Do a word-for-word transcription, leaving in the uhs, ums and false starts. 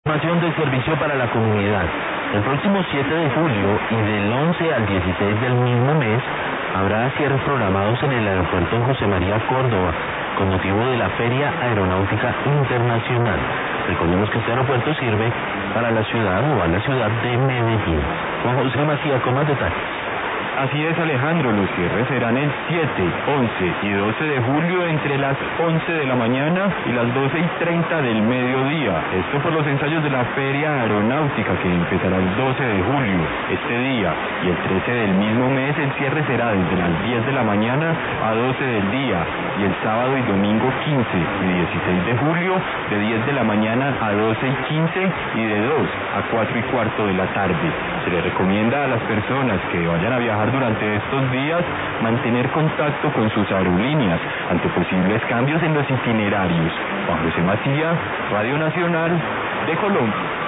Información de servicio para la comunidad. El próximo siete de julio y del once al dieciséis del mismo mes habrá cierres programados en el aeropuerto José María Córdoba con motivo de la Feria Aeronáutica Internacional. Recordemos que este aeropuerto sirve para la ciudad o a la ciudad de Medellín. Juan José Macías con más detalles. Así es, Alejandro, los cierres serán el siete, once y doce de julio entre las once de la mañana y las doce y treinta del mediodía. Esto por los ensayos de la Feria Aeronáutica que empezará el doce de julio, este día, y el trece del mismo mes el cierre será desde las diez de la mañana a doce del día, y el sábado y domingo quince y dieciséis de julio de diez de la mañana a doce y quince y de dos a cuatro y cuarto de la tarde. Se le recomienda a las personas que vayan a viajar durante estos días mantener contacto con sus aerolíneas ante posibles cambios en los itinerarios. Juan José Macías, Radio Nacional de Colombia.